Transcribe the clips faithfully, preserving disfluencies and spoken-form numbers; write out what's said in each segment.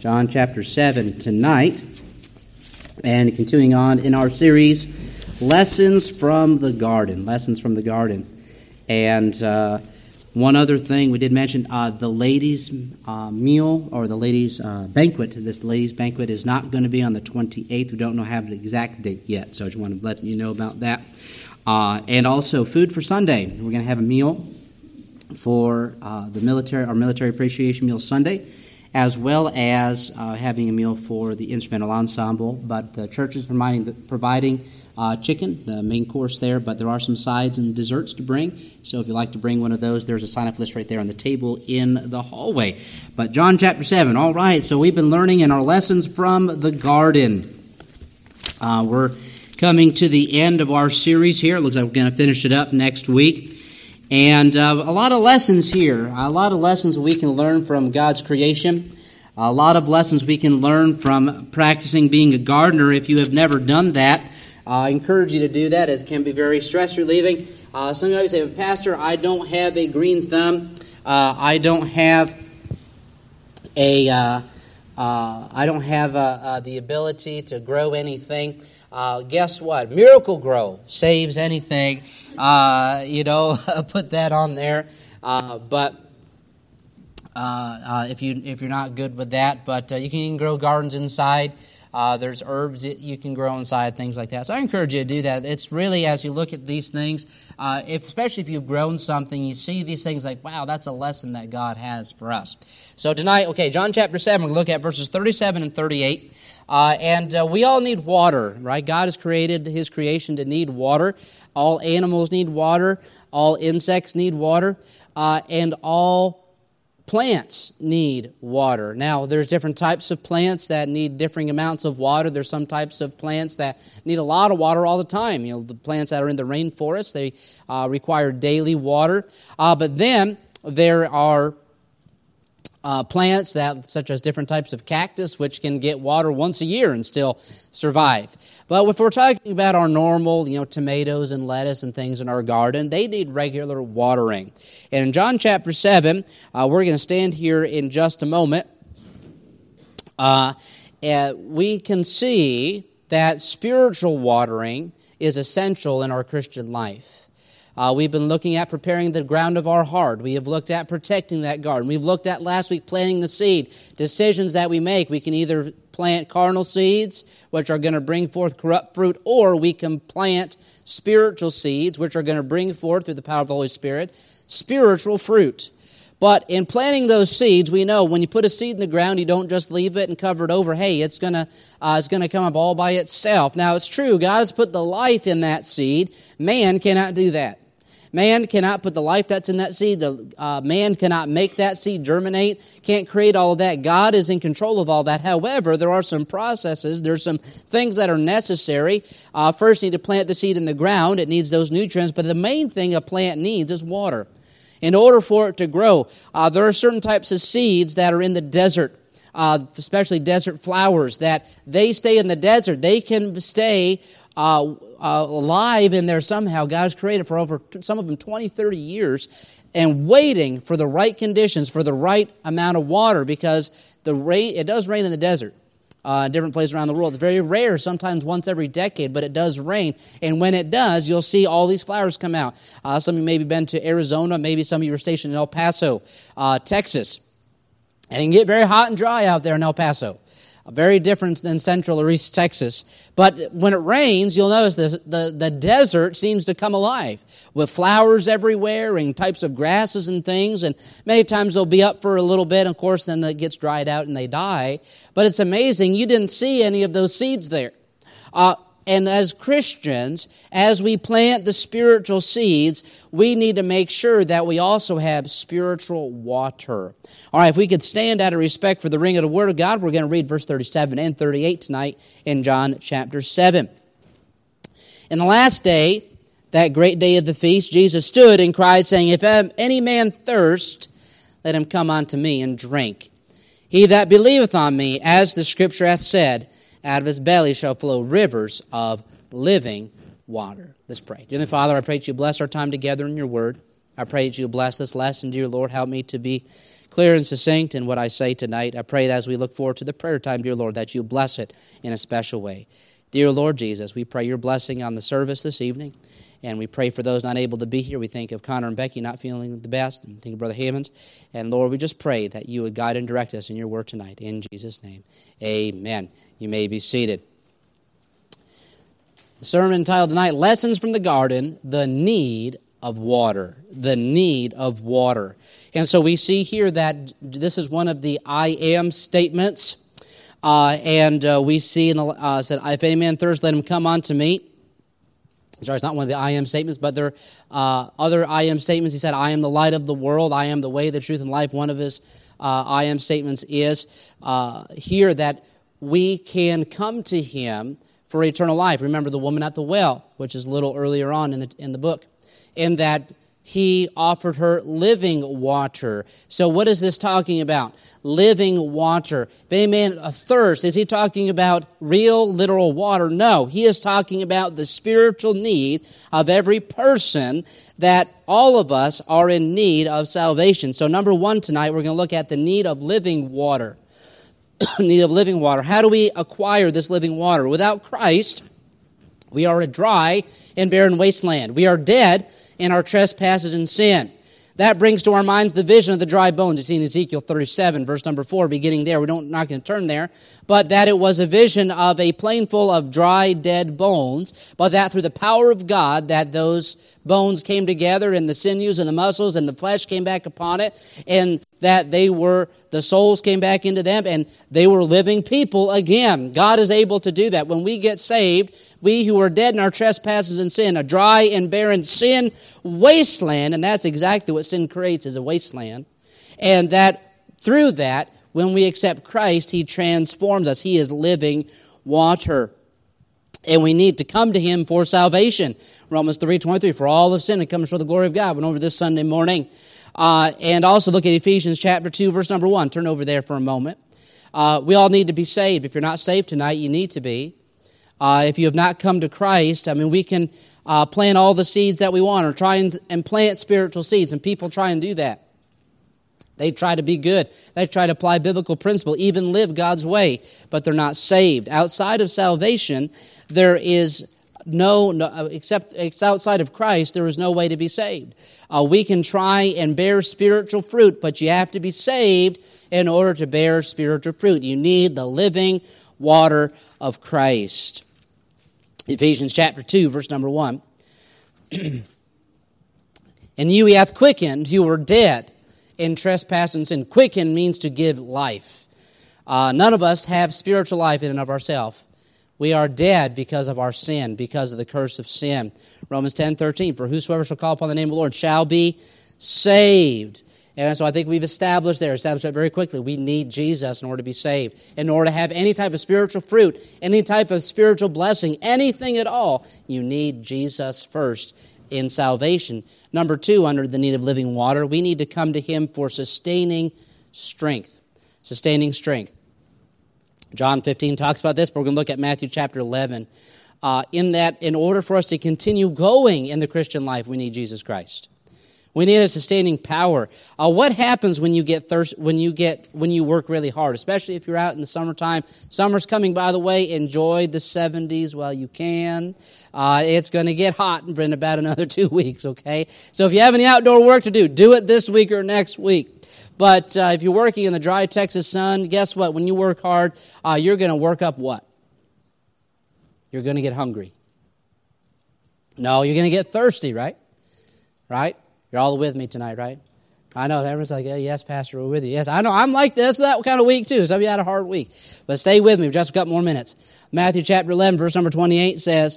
John chapter seven tonight, and continuing on in our series, Lessons from the Garden. Lessons from the Garden. And uh, one other thing we did mention, uh, the ladies' uh, meal, or the ladies' uh, banquet. This ladies' banquet is not going to be on the twenty-eighth. We don't know have the exact date yet, so I just want to let you know about that. Uh, and also Food for Sunday. We're going to have a meal for uh, the military, our Military Appreciation Meal Sunday, as well as uh, having a meal for the instrumental ensemble. But the church is providing, the, providing uh, chicken, the main course there, but there are some sides and desserts to bring. So if you'd like to bring one of those, there's a sign-up list right there on the table in the hallway. But John chapter seven, all right, so we've been learning in our lessons from the garden. Uh, we're coming to the end of our series here. It looks like we're going to finish it up next week. And uh, a lot of lessons here, a lot of lessons we can learn from God's creation, a lot of lessons we can learn from practicing being a gardener. If you have never done that, uh, I encourage you to do that. It can be very stress relieving. Uh, some of you say, Pastor, I don't have a green thumb. Uh, I don't have a, uh, uh, I don't have uh, uh, the ability to grow anything. Uh, guess what? Miracle-Gro saves anything. Uh, you know, put that on there. Uh, but uh, uh, if you if you're not good with that, but uh, you can even grow gardens inside. Uh, there's herbs that you can grow inside, things like that. So I encourage you to do that. It's really, as you look at these things, uh, if, especially if you've grown something, you see these things like, wow, that's a lesson that God has for us. So tonight, okay, John chapter seven, we're going to look at verses thirty-seven and thirty-eight. Uh, and uh, we all need water, right? God has created His creation to need water. All animals need water. All insects need water. Uh, and all plants need water. Now, there's different types of plants that need differing amounts of water. There's some types of plants that need a lot of water all the time. You know, the plants that are in the rainforest, they uh, require daily water. Uh, but then there are Uh, plants that, such as different types of cactus, which can get water once a year and still survive. But if we're talking about our normal, you know, tomatoes and lettuce and things in our garden, they need regular watering. And in John chapter seven, uh, we're going to stand here in just a moment. Uh, and we can see that spiritual watering is essential in our Christian life. Uh, we've been looking at preparing the ground of our heart. We have looked at protecting that garden. We've looked at last week planting the seed. Decisions that we make. We can either plant carnal seeds, which are going to bring forth corrupt fruit, or we can plant spiritual seeds, which are going to bring forth, through the power of the Holy Spirit, spiritual fruit. But in planting those seeds, we know when you put a seed in the ground, you don't just leave it and cover it over. Hey, it's going to uh, it's going to come up all by itself. Now, it's true. God has put the life in that seed. Man cannot do that. Man cannot put the life that's in that seed. The uh, man cannot make that seed germinate, can't create all of that. God is in control of all that. However, there are some processes. There's some things that are necessary. Uh, first, you need to plant the seed in the ground. It needs those nutrients. But the main thing a plant needs is water. In order for it to grow, uh, there are certain types of seeds that are in the desert, uh, especially desert flowers, that they stay in the desert. They can stay uh Uh, alive in there somehow. God has created for over, some of them, twenty, thirty years, and waiting for the right conditions, for the right amount of water, because the rain, it does rain in the desert, uh, different places around the world. It's very rare, sometimes once every decade, but it does rain. And when it does, you'll see all these flowers come out. Uh, some of you maybe been to Arizona, maybe some of you were stationed in El Paso, uh, Texas. And it can get very hot and dry out there in El Paso. Very different than Central or East Texas. But when it rains, you'll notice the, the, the desert seems to come alive with flowers everywhere and types of grasses and things. And many times they'll be up for a little bit. Of course, then it gets dried out and they die. But it's amazing. You didn't see any of those seeds there. Uh, And as Christians, as we plant the spiritual seeds, we need to make sure that we also have spiritual water. All right, if we could stand out of respect for the ring of the Word of God, we're going to read verse thirty-seven and thirty-eight tonight in John chapter seven. In the last day, that great day of the feast, Jesus stood and cried, saying, If any man thirst, let him come unto me and drink. He that believeth on me, as the Scripture hath said, out of his belly shall flow rivers of living water. Let's pray. Dear Father, I pray that you bless our time together in your word. I pray that you bless this lesson, dear Lord. Help me to be clear and succinct in what I say tonight. I pray that as we look forward to the prayer time, dear Lord, that you bless it in a special way. Dear Lord Jesus, we pray your blessing on the service this evening, and we pray for those not able to be here. We think of Connor and Becky not feeling the best, and think of Brother Hammonds. And Lord, we just pray that you would guide and direct us in your word tonight. In Jesus' name, amen. You may be seated. The sermon entitled tonight, Lessons from the Garden, The Need of Water. The need of water. And so we see here that this is one of the I am statements. Uh, and uh, we see in the, uh, said, if any man thirst, let him come unto me. Sorry, it's not one of the I am statements, but there are uh, other I am statements. He said, I am the light of the world. I am the way, the truth, and life. One of his uh, I am statements is uh, here that we can come to him for eternal life. Remember the woman at the well, which is a little earlier on in the in the book, in that he offered her living water. So what is this talking about? Living water. If any man athirst, is he talking about real, literal water? No, he is talking about the spiritual need of every person, that all of us are in need of salvation. So number one tonight, we're going to look at the need of living water. Need of living water. How do we acquire this living water? Without Christ, we are a dry and barren wasteland. We are dead in our trespasses and sin. That brings to our minds the vision of the dry bones. You see in Ezekiel thirty-seven, verse number four, beginning there. We don't not going to turn there, but that it was a vision of a plain full of dry, dead bones, but that through the power of God, that those bones came together, and the sinews and the muscles and the flesh came back upon it, and that they were, the souls came back into them, and they were living people again. God is able to do that. When we get saved, we who are dead in our trespasses and sin, a dry and barren sin wasteland, and that's exactly what sin creates, is a wasteland, and that through that, when we accept Christ, he transforms us. He is living water. And we need to come to him for salvation. Romans three twenty-three, for all have sinned and come short of the glory of God. Went over this Sunday morning. Uh, and also look at Ephesians chapter two, verse number one. Turn over there for a moment. Uh, we all need to be saved. If you're not saved tonight, you need to be. Uh, if you have not come to Christ, I mean, we can uh, plant all the seeds that we want, or try and, and plant spiritual seeds, and people try and do that. They try to be good. They try to apply biblical principle, even live God's way, but they're not saved. Outside of salvation, there is no, no except it's outside of Christ, there is no way to be saved. Uh, we can try and bear spiritual fruit, but you have to be saved in order to bear spiritual fruit. You need the living water of Christ. Ephesians chapter two, verse number one. And you he hath quickened, who were dead in trespass and sin. Quicken means to give life. Uh, none of us have spiritual life in and of ourselves. We are dead because of our sin, because of the curse of sin. Romans ten thirteen, for whosoever shall call upon the name of the Lord shall be saved. And so I think we've established there, established that very quickly. We need Jesus in order to be saved. In order to have any type of spiritual fruit, any type of spiritual blessing, anything at all, you need Jesus first in salvation. Number two, under the need of living water, we need to come to him for sustaining strength. Sustaining strength. John fifteen talks about this, but we're going to look at Matthew chapter eleven. Uh, in that, in order for us to continue going in the Christian life, we need Jesus Christ. We need a sustaining power. Uh, what happens when you get thirst? When you get when you work really hard, especially if you're out in the summertime? Summer's coming, by the way. Enjoy the seventies while you can. Uh, it's going to get hot in about another two weeks. Okay, so if you have any outdoor work to do, do it this week or next week. But uh, if you're working in the dry Texas sun, guess what? When you work hard, uh, you're going to work up what? You're going to get hungry. No, you're going to get thirsty, right? Right? You're all with me tonight, right? I know everyone's like, oh, yes, Pastor, we're with you. Yes, I know. I'm like this, that kind of week too. Some of you had a hard week. But stay with me for just a couple more minutes. Matthew chapter eleven, verse number twenty-eight says,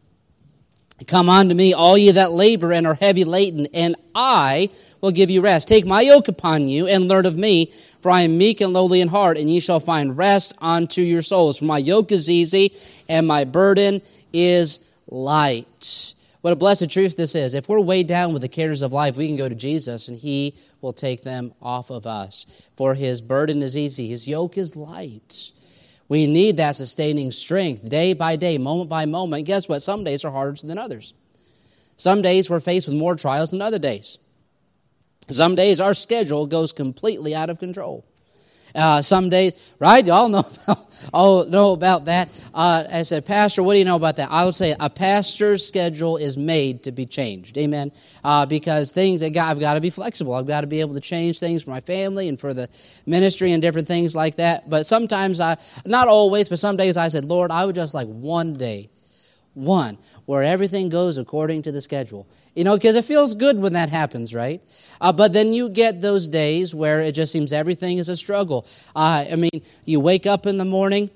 come unto me, all ye that labor and are heavy laden, and I will give you rest. Take my yoke upon you and learn of me, for I am meek and lowly in heart, and ye shall find rest unto your souls. For my yoke is easy, and my burden is light. What a blessed truth this is. If we're weighed down with the cares of life, we can go to Jesus, and he will take them off of us. For his burden is easy, his yoke is light. We need that sustaining strength day by day, moment by moment. And guess what? Some days are harder than others. Some days we're faced with more trials than other days. Some days our schedule goes completely out of control. Uh, some days, right? Y'all know, all know about that. Uh, I said, Pastor, what do you know about that? I would say a pastor's schedule is made to be changed. Amen. Uh, because things, I've got to be flexible. I've got to be able to change things for my family and for the ministry and different things like that. But sometimes I, not always, but some days I said, Lord, I would just like one day, one, where everything goes according to the schedule. You know, because it feels good when that happens, right? Uh, but then you get those days where it just seems everything is a struggle. Uh, I mean, you wake up in the morning,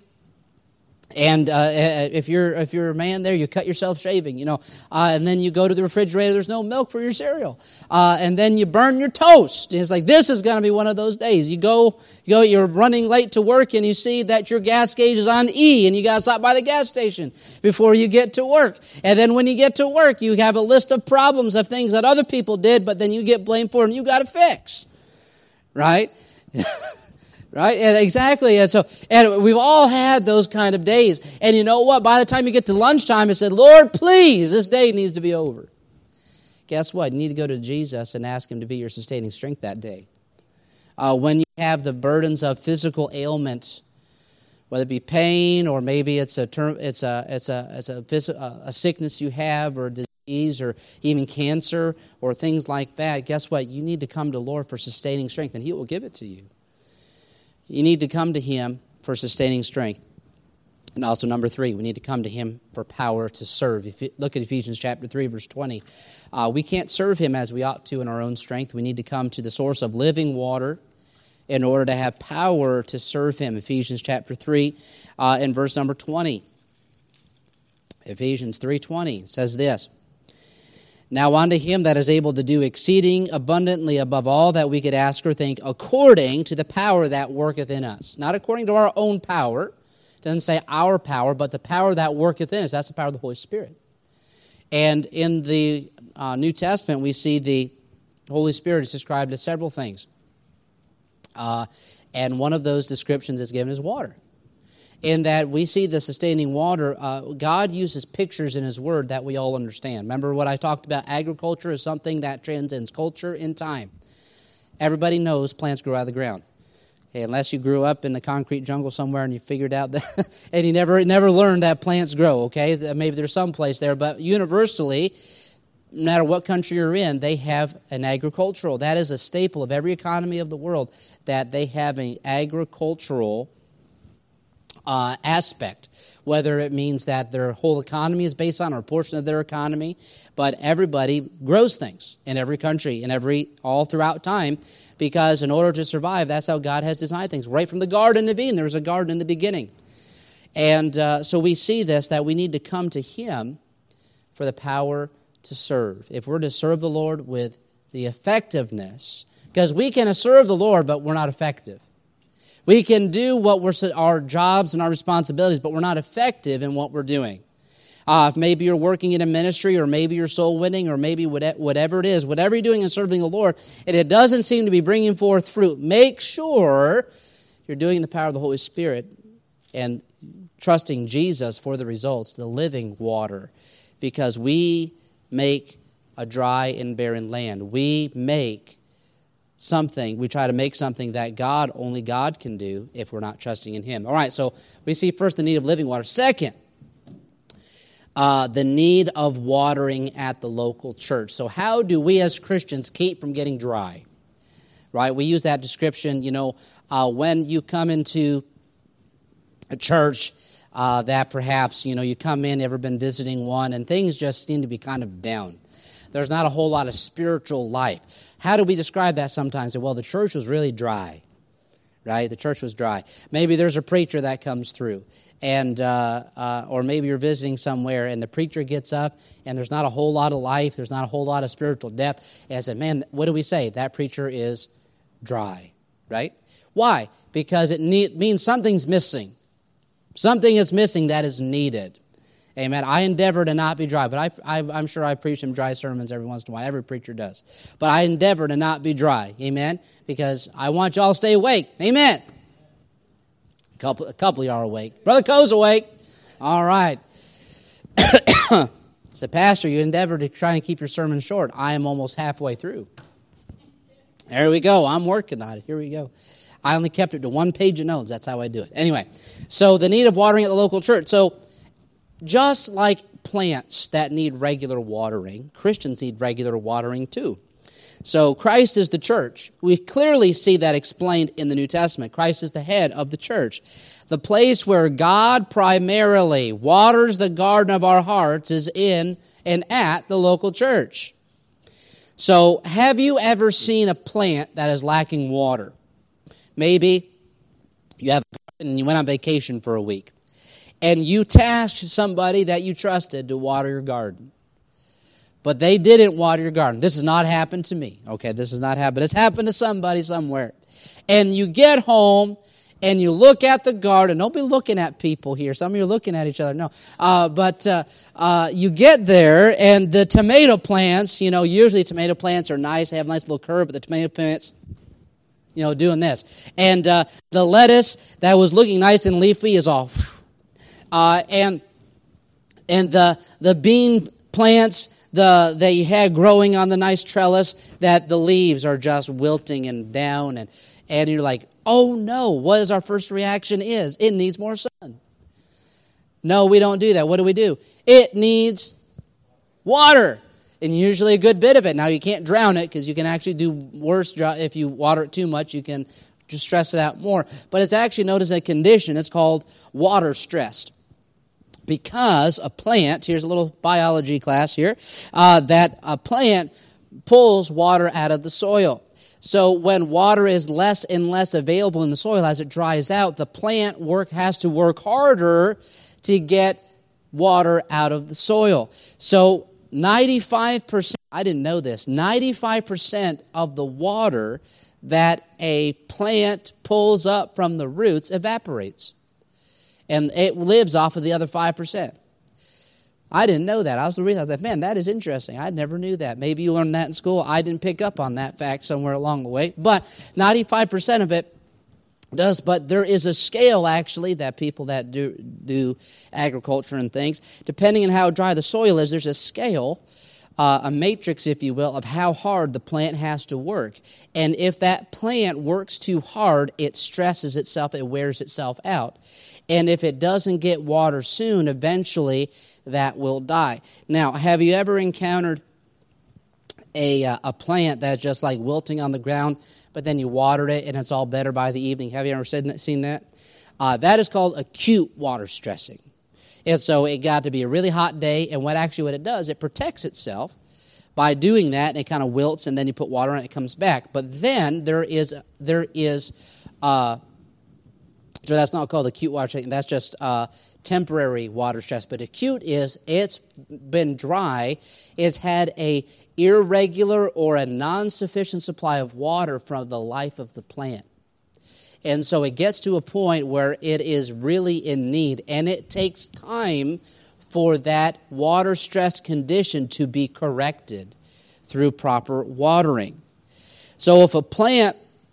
and uh, if you're if you're a man there, you cut yourself shaving, you know, uh, and then you go to the refrigerator, there's no milk for your cereal, uh, and then you burn your toast. It's like, this is going to be one of those days. You go, you go, you're running late to work, and you see that your gas gauge is on E, and you got to stop by the gas station before you get to work. And then when you get to work, you have a list of problems of things that other people did, but then you get blamed for, and you got to fix, right? Right? And exactly. And so, and we've all had those kind of days. And you know what? By the time you get to lunchtime, I said, Lord, please, this day needs to be over. Guess what? You need to go to Jesus and ask Him to be your sustaining strength that day. Uh, when you have the burdens of physical ailment, whether it be pain or maybe it's a term, it's a it's a it's a, phys- a sickness you have or disease or even cancer or things like that. Guess what? You need to come to the Lord for sustaining strength, and He will give it to you. You need to come to Him for sustaining strength. And also number three, we need to come to Him for power to serve. If you look at Ephesians chapter three, verse twenty, uh, we can't serve Him as we ought to in our own strength. We need to come to the source of living water in order to have power to serve Him. Ephesians chapter three uh, and verse number twenty. Ephesians three twenty says this, Now unto Him that is able to do exceeding abundantly above all that we could ask or think, according to the power that worketh in us. Not according to our own power. It doesn't say our power, but the power that worketh in us. That's the power of the Holy Spirit. And in the uh, New Testament, we see the Holy Spirit is described as several things. Uh, and one of those descriptions is given as water. In that we see the sustaining water, uh, God uses pictures in His Word that we all understand. Remember what I talked about? Agriculture is something that transcends culture and time. Everybody knows plants grow out of the ground. Okay, unless you grew up in the concrete jungle somewhere and you figured out that, and you never never learned that plants grow, okay? Maybe there's some place there, but universally, no matter what country you're in, they have an agricultural. That is a staple of every economy of the world, that they have an agricultural uh, aspect, whether it means that their whole economy is based on or a portion of their economy, but everybody grows things in every country, in every all throughout time, because in order to survive, that's how God has designed things. Right from the Garden of Eden, there was a garden in the beginning. And uh, so we see this, that we need to come to Him for the power to serve. If we're to serve the Lord with the effectiveness, because we can serve the Lord, but we're not effective. We can do what we're our jobs and our responsibilities, but we're not effective in what we're doing. Uh, if maybe you're working in a ministry, or maybe you're soul winning, or maybe whatever it is, whatever you're doing in serving the Lord, and it doesn't seem to be bringing forth fruit, make sure you're doing in the power of the Holy Spirit and trusting Jesus for the results, the living water, because we make a dry and barren land. We make something, we try to make something that God, only God can do if we're not trusting in Him. All right, so we see first the need of living water. Second, uh, the need of watering at the local church. So how do we as Christians keep from getting dry? Right, we use that description, you know, uh, when you come into a church uh, that perhaps, you know, you come in, ever been visiting one, and things just seem to be kind of down. There's not a whole lot of spiritual life. How do we describe that sometimes? Well, the church was really dry, right? The church was dry. Maybe there's a preacher that comes through, and uh, uh, or maybe you're visiting somewhere, and the preacher gets up, and there's not a whole lot of life. There's not a whole lot of spiritual depth. And I said, man, what do we say? That preacher is dry, right? Why? Because it need, means something's missing. Something is missing that is needed. Amen. I endeavor to not be dry, but I, I, I'm sure I preach some dry sermons every once in a while. Every preacher does. But I endeavor to not be dry. Amen. Because I want y'all to stay awake. Amen. A couple, a couple of y'all are awake. Brother Coe's awake. All right. So, Pastor, you endeavor to try and keep your sermon short. I am almost halfway through. There we go. I'm working on it. Here we go. I only kept it to one page of notes. That's how I do it. Anyway, so the need of watering at the local church. So just like plants that need regular watering, Christians need regular watering too. So Christ is the church. We clearly see that explained in the New Testament. Christ is the head of the church. The place where God primarily waters the garden of our hearts is in and at the local church. So have you ever seen a plant that is lacking water? Maybe you have a garden and you went on vacation for a week, and you tasked somebody that you trusted to water your garden. But they didn't water your garden. This has not happened to me. Okay, this has not happened. It's happened to somebody somewhere. And you get home and you look at the garden. Don't be looking at people here. Some of you are looking at each other. No. Uh, but uh, uh, you get there and the tomato plants, you know, usually tomato plants are nice. They have a nice little curve, but the tomato plants, you know, doing this. And uh, the lettuce that was looking nice and leafy is all, uh, and and the the bean plants the that you had growing on the nice trellis, that the leaves are just wilting and down, and and you're like, oh no, what is our first reaction is? It needs more sun. No, we don't do that. What do we do? It needs water. And usually a good bit of it. Now, you can't drown it because you can actually do worse if you water it too much. You can just stress it out more. But it's actually known as a condition. It's called water stressed. Because a plant, here's a little biology class here, uh, that a plant pulls water out of the soil. So when water is less and less available in the soil as it dries out, the plant work has to work harder to get water out of the soil. So ninety-five percent, I didn't know this, ninety-five percent of the water that a plant pulls up from the roots evaporates. And it lives off of the other five percent. I didn't know that. I was the reason I was like, man, that is interesting. I never knew that. Maybe you learned that in school. I didn't pick up on that fact somewhere along the way. But ninety-five percent of it does. But there is a scale, actually, that people that do, do agriculture and things, depending on how dry the soil is, there's a scale, uh, a matrix, if you will, of how hard the plant has to work. And if that plant works too hard, it stresses itself, it wears itself out. And if it doesn't get water soon, eventually that will die. Now, have you ever encountered a uh, a plant that's just like wilting on the ground, but then you watered it and it's all better by the evening? Have you ever seen that? Uh, that is called acute water stressing. And so it got to be a really hot day, and what actually what it does, it protects itself by doing that, and it kind of wilts, and then you put water on it, it comes back. But then there is there is uh, so that's not called acute water stressing. That's just uh, temporary water stress. But acute is it's been dry, it's had a irregular or a non-sufficient supply of water from the life of the plant. And so it gets to a point where it is really in need, and it takes time for that water stress condition to be corrected through proper watering. So if a plant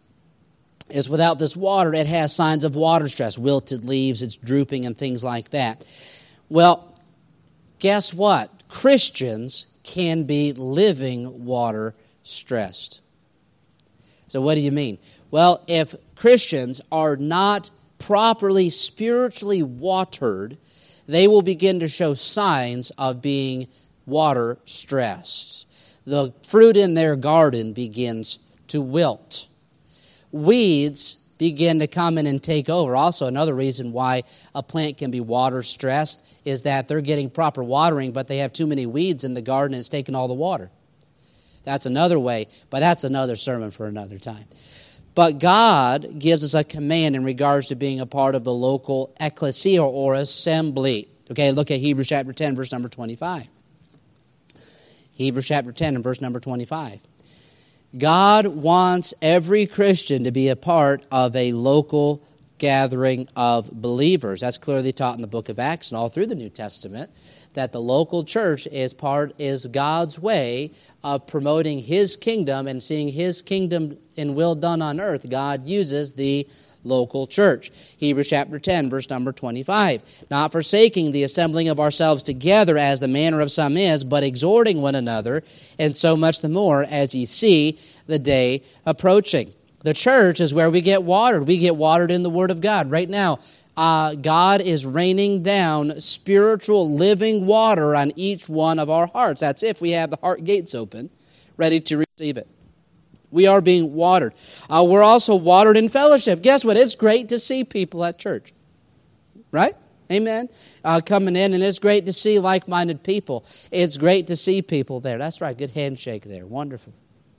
is without this water, it has signs of water stress, wilted leaves, it's drooping and things like that. Well, guess what? Christians can be living water stressed. So what do you mean? Well, if Christians are not properly spiritually watered, they will begin to show signs of being water stressed. The fruit in their garden begins to wilt. Weeds begin to come in and take over. Also, another reason why a plant can be water stressed is that they're getting proper watering, but they have too many weeds in the garden and it's taking all the water. That's another way, but that's another sermon for another time. But God gives us a command in regards to being a part of the local ecclesia or assembly. Okay, look at Hebrews chapter ten, verse number twenty-five. Hebrews chapter ten and verse number twenty-five. God wants every Christian to be a part of a local gathering of believers. That's clearly taught in the book of Acts and all through the New Testament, that the local church is part is God's way of promoting His kingdom and seeing His kingdom and will done on earth. God uses the local church. Hebrews chapter ten, verse number twenty-five. Not forsaking the assembling of ourselves together as the manner of some is, but exhorting one another, and so much the more as ye see the day approaching. The church is where we get watered. We get watered in the Word of God. Right now, uh, God is raining down spiritual living water on each one of our hearts. That's if we have the heart gates open, ready to receive it. We are being watered. Uh, we're also watered in fellowship. Guess what? It's great to see people at church. Right? Amen? Uh, coming in, and it's great to see like-minded people. It's great to see people there. That's right. Good handshake there. Wonderful.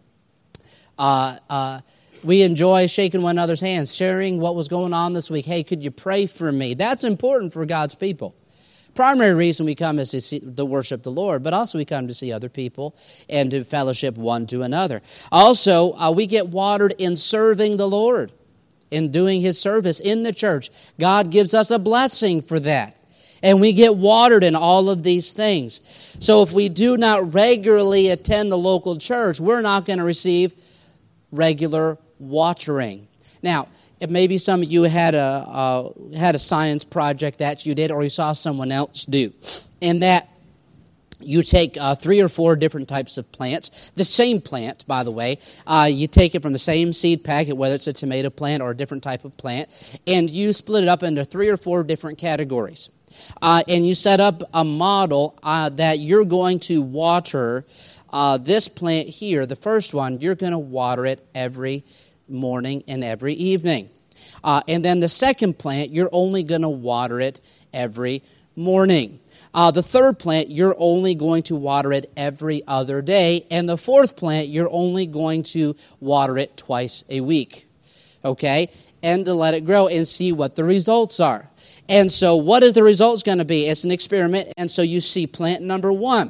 Uh, uh, we enjoy shaking one another's hands, sharing what was going on this week. Hey, could you pray for me? That's important for God's people. Primary reason we come is to, see, to worship the Lord, but also we come to see other people and to fellowship one to another. Also, uh, we get watered in serving the Lord, in doing His service in the church. God gives us a blessing for that. And we get watered in all of these things. So if we do not regularly attend the local church, we're not going to receive regular watering. Now, maybe some of you had a uh, had a science project that you did, or you saw someone else do, and that you take uh, three or four different types of plants, the same plant, by the way. Uh, you take it from the same seed packet, whether it's a tomato plant or a different type of plant, and you split it up into three or four different categories. Uh, and you set up a model uh, that you're going to water uh, this plant here, the first one, you're going to water it every morning and every evening. Uh, and then the second plant, you're only going to water it every morning. Uh, the third plant, you're only going to water it every other day. And the fourth plant, you're only going to water it twice a week. Okay? And to let it grow and see what the results are. And so what is the results going to be? It's an experiment. And so you see plant number one.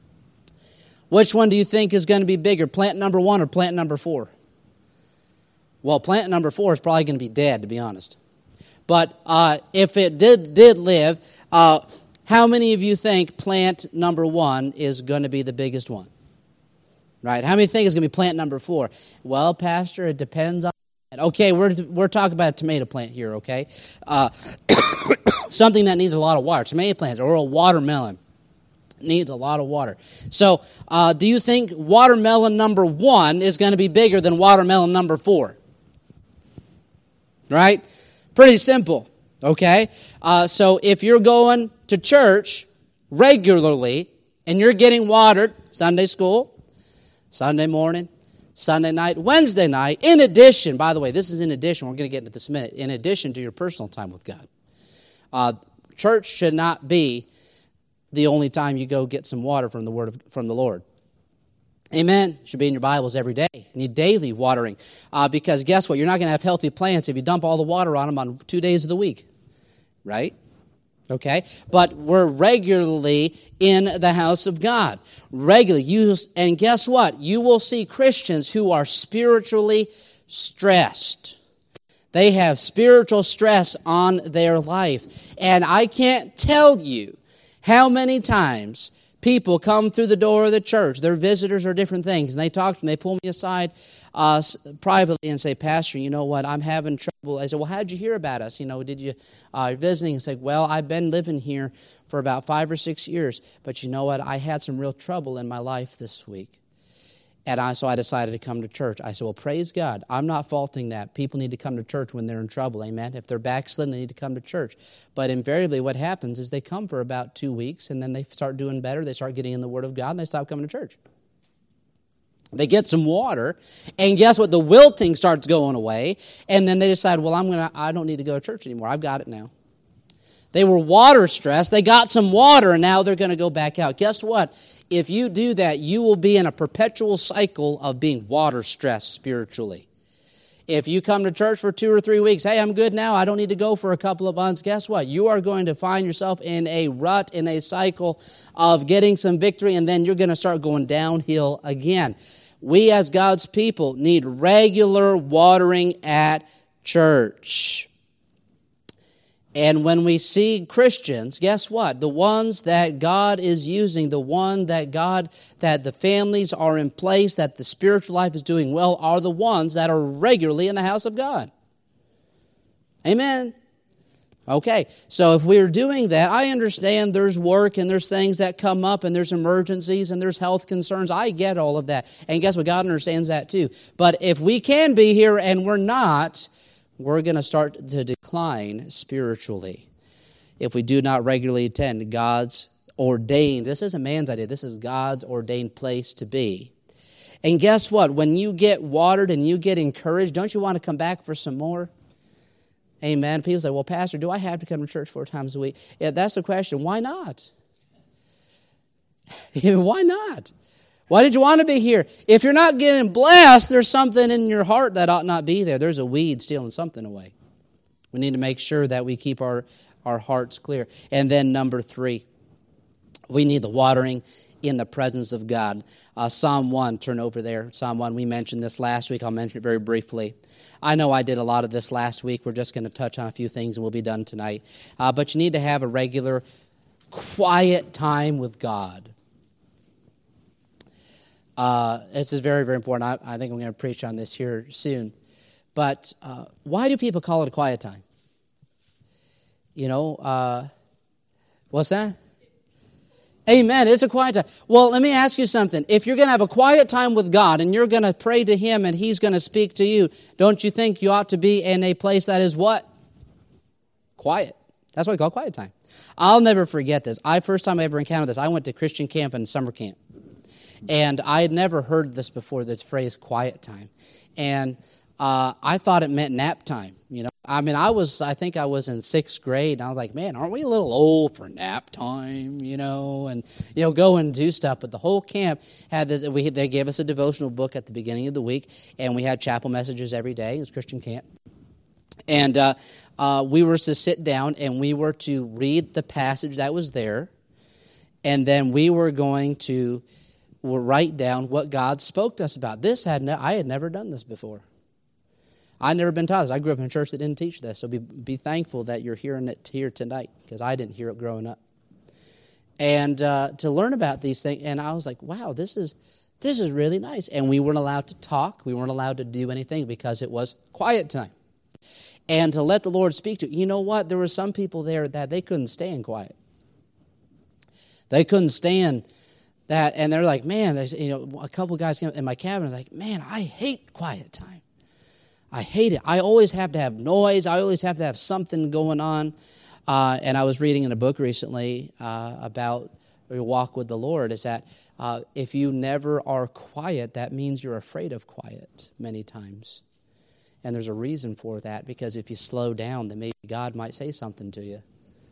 Which one do you think is going to be bigger, plant number one or plant number four? Well, plant number four is probably going to be dead, to be honest. But uh, if it did did live, uh, how many of you think plant number one is going to be the biggest one? Right? How many think it's going to be plant number four? Well, Pastor, it depends on... Okay, we're we're talking about a tomato plant here, okay? Uh, something that needs a lot of water. Tomato plants or a watermelon needs a lot of water. So, uh, do you think watermelon number one is going to be bigger than watermelon number four? Right? Pretty simple, okay? Uh, so if you're going to church regularly and you're getting watered Sunday school, Sunday morning, Sunday night, Wednesday night, in addition, by the way, this is in addition, we're going to get into this in a minute, in addition to your personal time with God. Uh, church should not be the only time you go get some water from the word of, from the Lord. Amen. It should be in your Bibles every day. You need daily watering. Uh, because guess what? You're not going to have healthy plants if you dump all the water on them on two days of the week. Right? Okay? But we're regularly in the house of God. Regularly. You, and guess what? You will see Christians who are spiritually stressed. They have spiritual stress on their life. And I can't tell you how many times people come through the door of the church, they're visitors or different things, and they talk to me, they pull me aside uh, privately and say, Pastor, you know what, I'm having trouble. I said, well, how did you hear about us? You know, did you, uh, you're visiting? And say, well, I've been living here for about five or six years, but you know what, I had some real trouble in my life this week. And I, so I decided to come to church. I said, well, praise God. I'm not faulting that. People need to come to church when they're in trouble, amen? If they're backslidden, they need to come to church. But invariably what happens is they come for about two weeks, and then they start doing better. They start getting in the Word of God, and they stop coming to church. They get some water, and guess what? The wilting starts going away, and then they decide, well, I'm gonna, I don't need to go to church anymore. I've got it now. They were water stressed. They got some water, and now they're going to go back out. Guess what? If you do that, you will be in a perpetual cycle of being water stressed spiritually. If you come to church for two or three weeks, hey, I'm good now, I don't need to go for a couple of months, guess what? You are going to find yourself in a rut, in a cycle of getting some victory, and then you're going to start going downhill again. We as God's people need regular watering at church. And when we see Christians, guess what? The ones that God is using, the one that God, that the families are in place, that the spiritual life is doing well, are the ones that are regularly in the house of God. Amen. Okay, so if we're doing that, I understand there's work and there's things that come up and there's emergencies and there's health concerns. I get all of that. And guess what? God understands that too. But if we can be here and we're not, we're going to start to decline spiritually if we do not regularly attend God's ordained, this isn't man's idea, this is God's ordained place to be. And guess what? When you get watered and you get encouraged, don't you want to come back for some more? Amen. People say, well, Pastor, do I have to come to church four times a week? Yeah, that's the question. Why not? Why not? Why did you want to be here? If you're not getting blessed, there's something in your heart that ought not be there. There's a weed stealing something away. We need to make sure that we keep our, our hearts clear. And then number three, we need the watering in the presence of God. Uh, Psalm one, turn over there. Psalm one, we mentioned this last week. I'll mention it very briefly. I know I did a lot of this last week. We're just going to touch on a few things and we'll be done tonight. Uh, but you need to have a regular, quiet time with God. Uh, this is very, very important. I, I think I'm going to preach on this here soon. But uh, why do people call it a quiet time? You know, uh, what's that? Amen. It's a quiet time. Well, let me ask you something. If you're going to have a quiet time with God and you're going to pray to Him and He's going to speak to you, don't you think you ought to be in a place that is what? Quiet. That's what we call quiet time. I'll never forget this. I first time I ever encountered this, I went to Christian camp and summer camp. And I had never heard this before, this phrase quiet time. And uh, I thought it meant nap time, you know. I mean, I was, I think I was in sixth grade, and I was like, man, aren't we a little old for nap time, you know, and, you know, go and do stuff. But the whole camp had this, we, they gave us a devotional book at the beginning of the week, and we had chapel messages every day. It was Christian camp. And uh, uh, we were to sit down, and we were to read the passage that was there, and then we were going to write down what God spoke to us about. This had no, I had never done this before. I'd never been taught this. I grew up in a church that didn't teach this, so be, be thankful that you're hearing it here tonight, because I didn't hear it growing up. And uh, to learn about these things, and I was like, wow, this is this is really nice. And we weren't allowed to talk. We weren't allowed to do anything because it was quiet time. And to let the Lord speak to you. You know what? There were some people there that they couldn't stand quiet. They couldn't stand that, and they're like, man, they, you know, a couple guys came in my cabin, like, man, I hate quiet time. I hate it. I always have to have noise. I always have to have something going on. Uh, and I was reading in a book recently uh, about your walk with the Lord, is that uh, if you never are quiet, that means you're afraid of quiet many times. And there's a reason for that, because if you slow down, then maybe God might say something to you.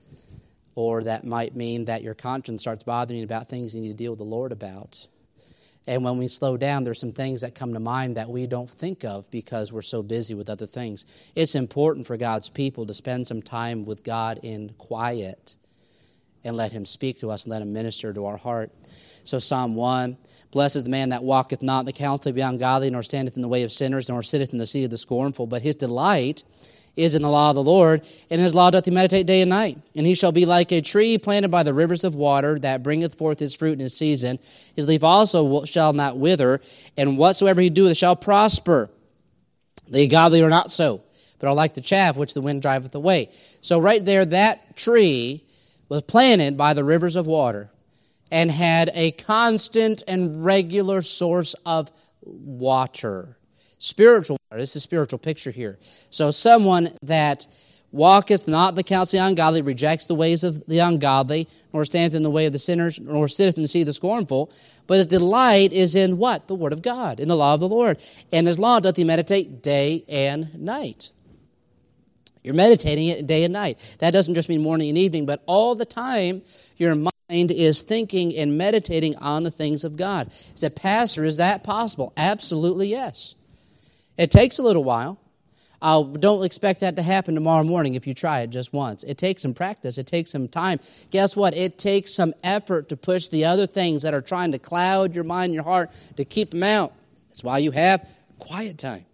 Or that might mean that your conscience starts bothering you about things you need to deal with the Lord about. And when we slow down, there's some things that come to mind that we don't think of because we're so busy with other things. It's important for God's people to spend some time with God in quiet and let Him speak to us and let Him minister to our heart. So Psalm one, blessed is the man that walketh not in the counsel of the ungodly, nor standeth in the way of sinners, nor sitteth in the seat of the scornful, but his delight is in the law of the Lord, and in His law doth he meditate day and night. And he shall be like a tree planted by the rivers of water, that bringeth forth his fruit in his season. His leaf also shall not wither, and whatsoever he doeth shall prosper. The godly are not so, but are like the chaff which the wind driveth away. So right there, that tree was planted by the rivers of water, and had a constant and regular source of water. Spiritual water. This is a spiritual picture here. So someone that walketh not the counsel of the ungodly, rejects the ways of the ungodly, nor standeth in the way of the sinners, nor sitteth in the seat of the scornful, but his delight is in what? The word of God, in the law of the Lord. And His law doth he meditate day and night. You're meditating it day and night. That doesn't just mean morning and evening, but all the time your mind is thinking and meditating on the things of God. As a pastor, is that possible? Absolutely yes. It takes a little while. Uh, don't expect that to happen tomorrow morning if you try it just once. It takes some practice. It takes some time. Guess what? It takes some effort to push the other things that are trying to cloud your mind and your heart, to keep them out. That's why you have quiet time.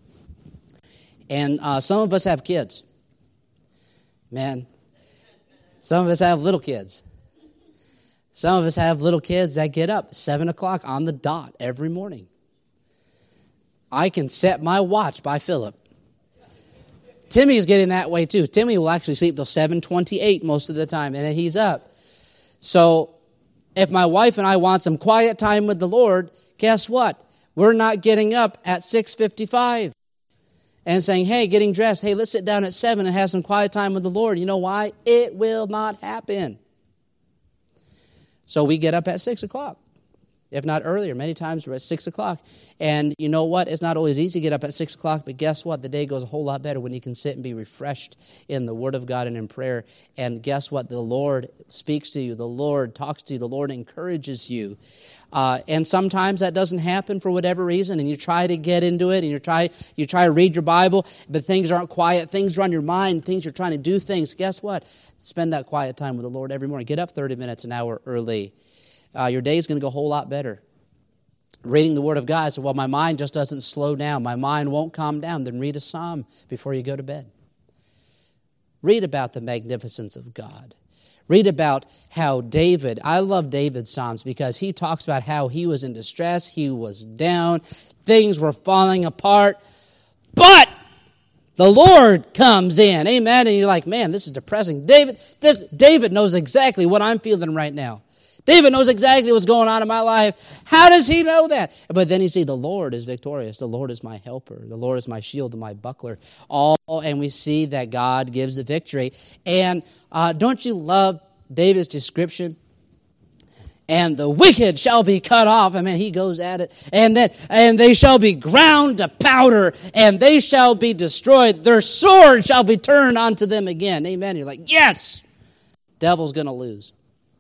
And uh, some of us have kids. Man, some of us have little kids. Some of us have little kids that get up seven o'clock on the dot every morning. I can set my watch by Philip. Timmy's getting that way too. Timmy will actually sleep till seven twenty-eight most of the time, and then he's up. So if my wife and I want some quiet time with the Lord, guess what? We're not getting up at six fifty-five and saying, hey, getting dressed, hey, let's sit down at seven and have some quiet time with the Lord. You know why? It will not happen. So we get up at six o'clock, if not earlier. Many times we're at six o'clock. And you know what? It's not always easy to get up at six o'clock, but guess what? The day goes a whole lot better when you can sit and be refreshed in the Word of God and in prayer. And guess what? The Lord speaks to you. The Lord talks to you. The Lord encourages you. Uh, and sometimes that doesn't happen for whatever reason, and you try to get into it, and you try you try to read your Bible, but things aren't quiet. Things are on your mind. Things you're trying to do things. Guess what? Spend that quiet time with the Lord every morning. Get up thirty minutes, an hour early. Uh, your day is going to go a whole lot better. Reading the Word of God, so well, my mind just doesn't slow down. My mind won't calm down. Then read a psalm before you go to bed. Read about the magnificence of God. Read about how David, I love David's Psalms because he talks about how he was in distress, he was down, things were falling apart, but the Lord comes in. Amen. And you're like, man, this is depressing. David, this, David knows exactly what I'm feeling right now. David knows exactly what's going on in my life. How does he know that? But then you see the Lord is victorious. The Lord is my helper. The Lord is my shield and my buckler. All, and we see that God gives the victory. And uh, don't you love David's description? And the wicked shall be cut off. I mean, he goes at it. And then, and they shall be ground to powder, and they shall be destroyed. Their sword shall be turned onto them again. Amen. You're like, yes, devil's going to lose.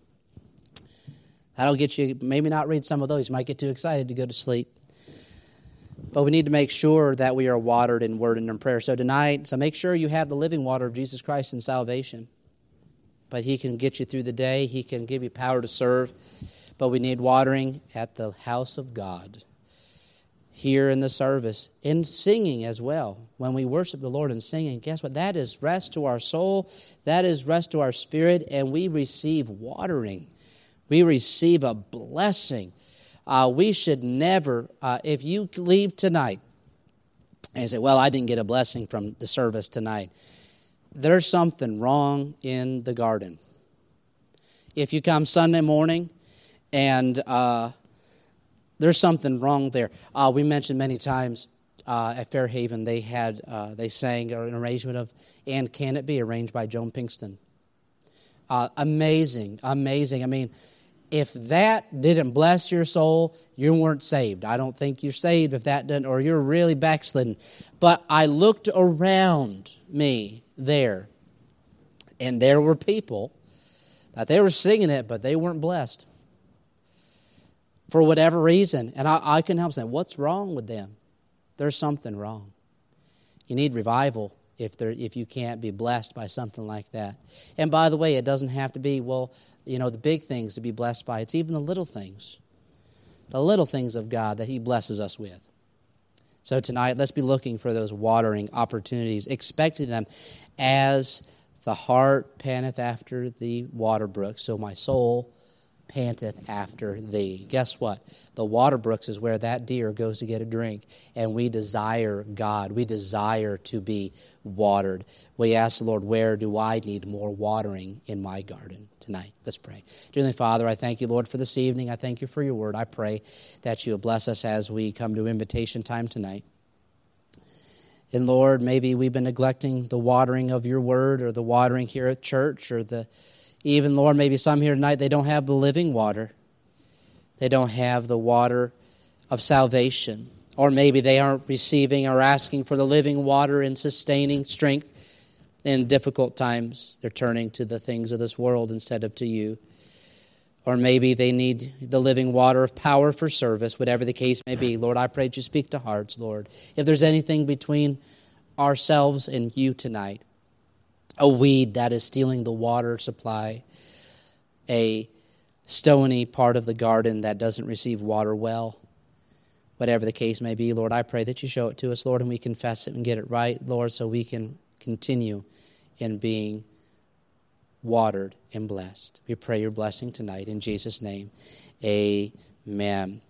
That'll get you, maybe not read some of those. You might get too excited to go to sleep. But we need to make sure that we are watered in word and in prayer. So tonight, so make sure you have the living water of Jesus Christ in salvation. But he can get you through the day. He can give you power to serve. But we need watering at the house of God. Here in the service. In singing as well. When we worship the Lord in singing, guess what? That is rest to our soul. That is rest to our spirit. And we receive watering. We receive a blessing. Uh, we should never, uh, if you leave tonight and say, well, I didn't get a blessing from the service tonight. There's something wrong in the garden. If you come Sunday morning and uh, there's something wrong there. Uh, we mentioned many times uh, at Fairhaven they had, uh, they sang an arrangement of And Can It Be, arranged by Joan Pinkston. Uh, amazing, amazing. I mean, if that didn't bless your soul, you weren't saved. I don't think you're saved if that didn't, or you're really backslidden. But I looked around me there, and there were people that they were singing it, but they weren't blessed for whatever reason. And I, I couldn't help saying, what's wrong with them? There's something wrong. You need revival if there if you can't be blessed by something like that. And by the way, it doesn't have to be, well, you know, the big things to be blessed by. It's even the little things. The little things of God that he blesses us with. So tonight, let's be looking for those watering opportunities, expecting them as the heart panteth after the water brooks, so my soul panteth after thee. Guess what? The water brooks is where that deer goes to get a drink, and we desire God. We desire to be watered. We ask the Lord, where do I need more watering in my garden tonight? Let's pray. Dear Heavenly Father, I thank you, Lord, for this evening. I thank you for your word. I pray that you will bless us as we come to invitation time tonight. And Lord, maybe we've been neglecting the watering of your word, or the watering here at church, or the even, Lord, maybe some here tonight, they don't have the living water. They don't have the water of salvation. Or maybe they aren't receiving or asking for the living water and sustaining strength in difficult times. They're turning to the things of this world instead of to you. Or maybe they need the living water of power for service, whatever the case may be. Lord, I pray that you speak to hearts, Lord. If there's anything between ourselves and you tonight, a weed that is stealing the water supply, a stony part of the garden that doesn't receive water well, whatever the case may be, Lord, I pray that you show it to us, Lord, and we confess it and get it right, Lord, so we can continue in being watered and blessed. We pray your blessing tonight in Jesus' name. Amen.